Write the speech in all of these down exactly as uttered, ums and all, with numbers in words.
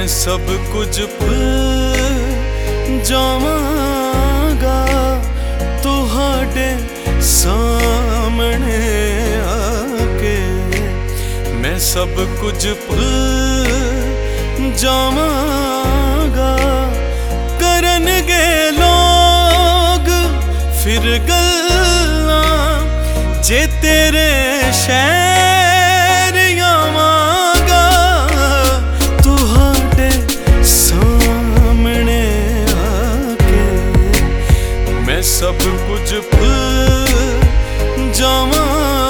मैं सब कुछ भुल जावांगा तुहाडे सामने आके। मैं सब कुछ भुल जावांगा करनगे लोग फिर गल्लां जे तेरे शहर आवांगा तुहाडे सामने आके। मैं सब कुछ भुल जावांगा।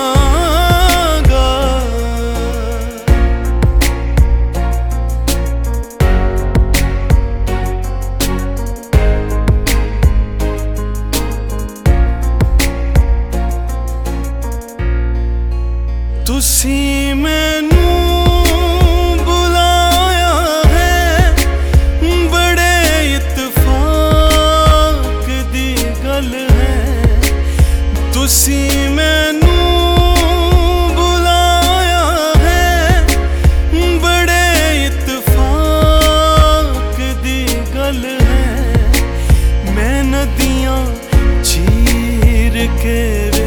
तुसी मैनू बुलाया है बड़े इत्तेफाक दी गल है। तुसी मैनू बुलाया है बड़े इत्तेफाक दी गल है। मैं नदियां चीर के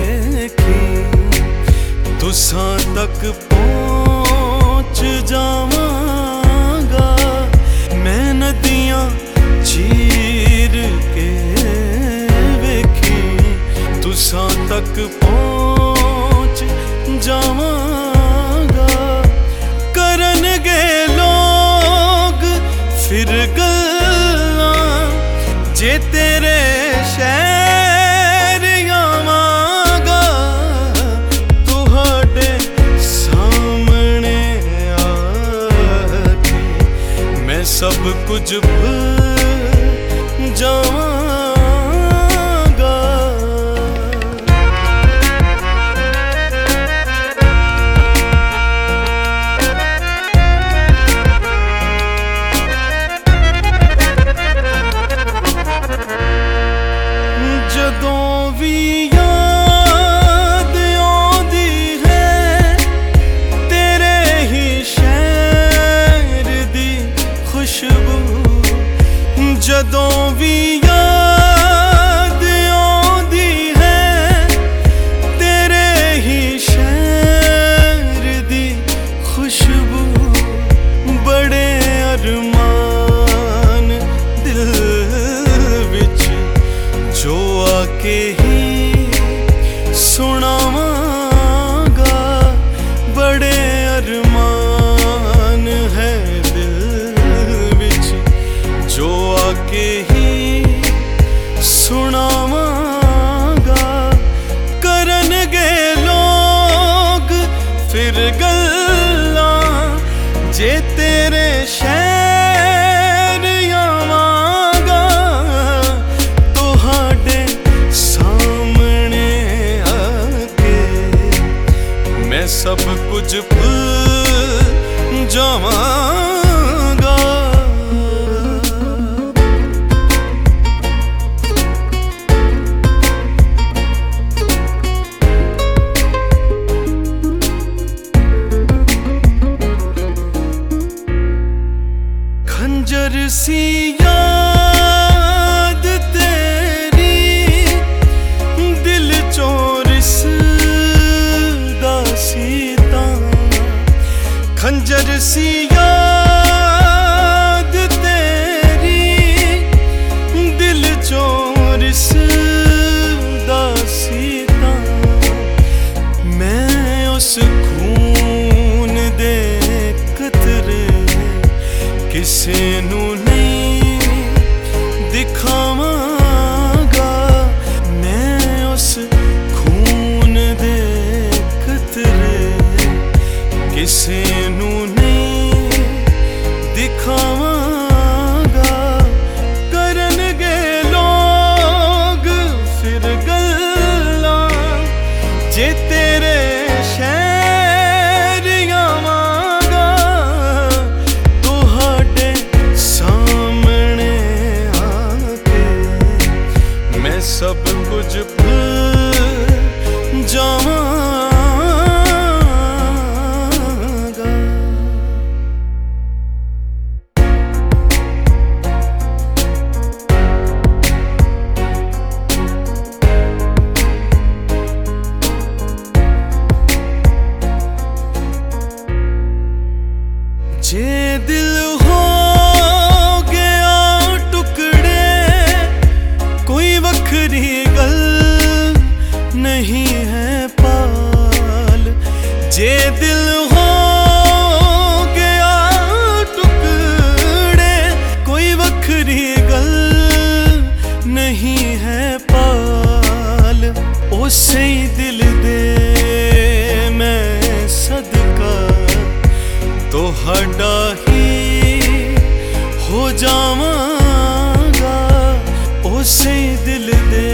तुसां तक पहुँच जावांगा। मैं नदियां चीर के वेखी तुसां तक पहुँच जावांगा। करनगे लोग फिर गल्लां जे तेरे शहर सब कुछ भुल जावांगा। जदों भी याद आउंदी है तेरे ही शहर दी खुशबू। जदों भी याद आउंदी है तेरे ही शहर दी खुशबू। बड़े अरमान दिल विच जो आके ही सुनावांगा। बड़े अरमान है जो आके ही सुनावांगा। करनगे लोग फिर गल्लां जे तेरे शहर आवांगा तुहाडे सामने आके। मैं सब कुछ भुल जावांगा। खंजर सी याद तेरी दिल चोरिस दासीता। खंजर सी याद तेरी दिल चोरिस दासीता। मैं उस खून दे कतरे किसे नू नहीं दिखावांगा। मैं उस खून दे कतरे किसे नू नहीं दिखावांगा। करनगे लोग फिर गल्लां जे तेरे शहर आवांगा तुहाडे सामने आके। मैं सब कुछ भुल जावांगा। जे दिल हो गया टुकड़े कोई वखरी गल नहीं है पाल। जे दिल हो गया टुकड़े कोई वखरी गल नहीं है पाल। उसे ही दिल दे मैं सदका तोहाडा ही हो जावांगा। उसे ही दिल दे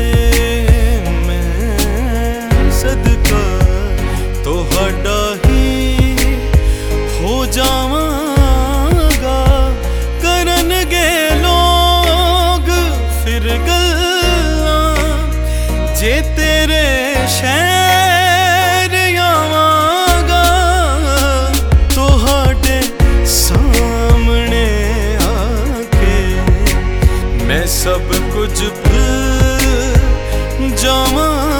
मैं सदका तोहाडा ही हो जावांगा। करनगे लोग फिर गल्लां जे तेरे शहर आवांगा। तोहाडे सामने आके मैं सब कुछ भूल जावां।